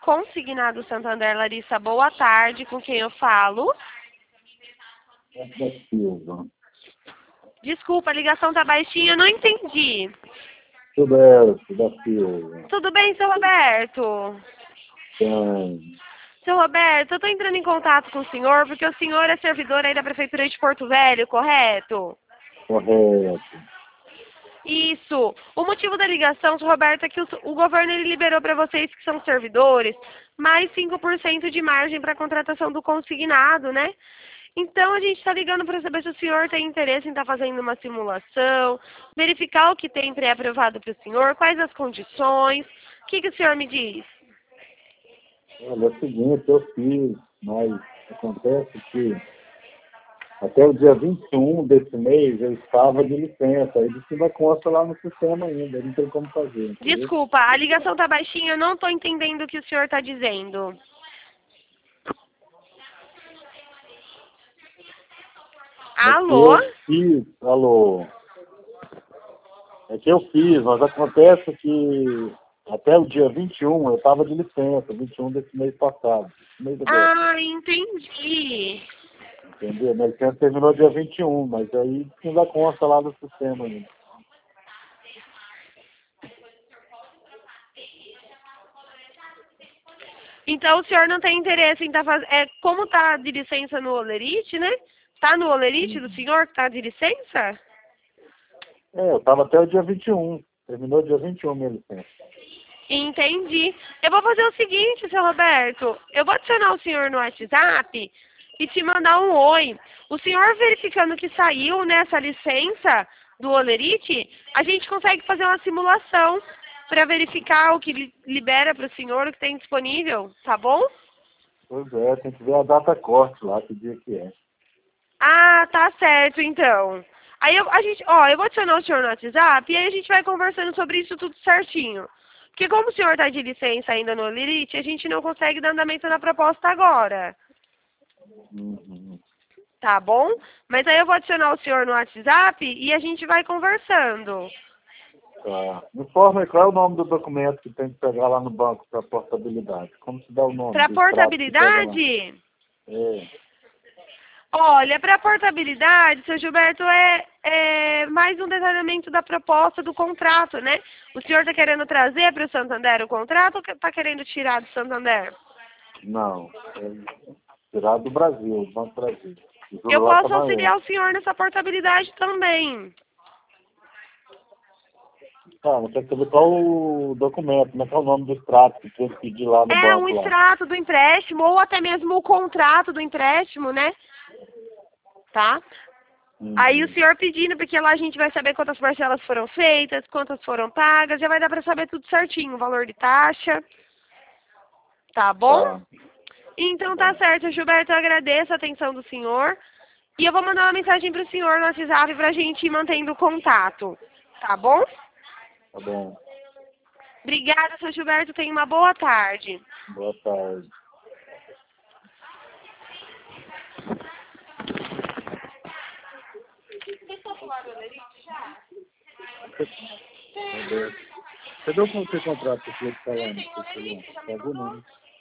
Consignado Santander, Larissa, boa tarde, com quem eu falo? Da Silva. Desculpa, a ligação tá baixinha, eu não entendi. Roberto, da Silva. Tudo bem, seu Roberto? Tem. Seu Roberto, eu tô entrando em contato com o senhor porque o senhor é servidor aí da Prefeitura de Porto Velho, correto? Correto. Isso. O motivo da ligação, seu Roberto, é que o governo ele liberou para vocês que são servidores mais 5% de margem para a contratação do consignado, né? Então, a gente está ligando para saber se o senhor tem interesse em estar fazendo uma simulação, verificar o que tem pré-aprovado para o senhor, quais as condições. O que o senhor me diz? Olha, é o seguinte, eu fiz, mas acontece que até o dia 21 desse mês eu estava de licença, aí disse que vai consta lá no sistema ainda, não tem como fazer, entendeu? Desculpa, a ligação tá baixinha, eu não estou entendendo o que o senhor está dizendo. Alô? Alô. É que eu fiz, mas acontece que até o dia 21 eu estava de licença, 21 desse mês passado, mês agora. Ah, entendi. Entendeu? Minha licença terminou dia 21, mas aí ainda consta lá no sistema ainda. Então o senhor não tem interesse em estar fazendo. Como tá de licença no Olerite, né? Tá no Olerite do senhor que tá de licença? Eu estava até o dia 21. Terminou dia 21 minha licença. Entendi. Eu vou fazer o seguinte, seu Roberto. Eu vou adicionar o senhor no WhatsApp e te mandar um oi. O senhor verificando que saiu nessa licença do Olerite, a gente consegue fazer uma simulação para verificar o que libera para o senhor, o que tem disponível, tá bom? Pois é, tem que ver a data corte lá, que dia que é. Ah, tá certo, então. Aí eu vou adicionar o senhor no WhatsApp e aí a gente vai conversando sobre isso tudo certinho. Porque como o senhor está de licença ainda no Lirite, a gente não consegue dar andamento na proposta agora, Uhum. tá bom? Mas aí eu vou adicionar o senhor no WhatsApp e a gente vai conversando. Tá. Me informa aí qual é o nome do documento que tem que pegar lá no banco para portabilidade. Como se dá o nome Para do extrato que pega lá? portabilidade, É. olha, para portabilidade, seu Gilberto, é mais um detalhamento da proposta do contrato, né? O senhor está querendo trazer para o Santander o contrato ou está querendo tirar do Santander? Não. É tirado do Brasil, do Banco do Brasil. O Eu juro lá tá posso maior. auxiliar o senhor nessa portabilidade também. Tá, mas tem que saber qual o documento, como é que é o nome do extrato que tem que pedir lá no É um banco lá. extrato do empréstimo ou até mesmo o contrato do empréstimo, né? Tá? Aí o Uhum. senhor pedindo, porque lá a gente vai saber quantas parcelas foram feitas, quantas foram pagas, já vai dar para saber tudo certinho, o valor de taxa, tá bom? Tá. Então tá certo, Gilberto, eu agradeço a atenção do senhor. E eu vou mandar uma mensagem para o senhor no WhatsApp para a gente ir mantendo contato, tá bom? Tá bom. Obrigada, seu Gilberto, tenha uma boa tarde. Boa tarde. Roberto. Cadê o contrato que eu falando? Pagou não.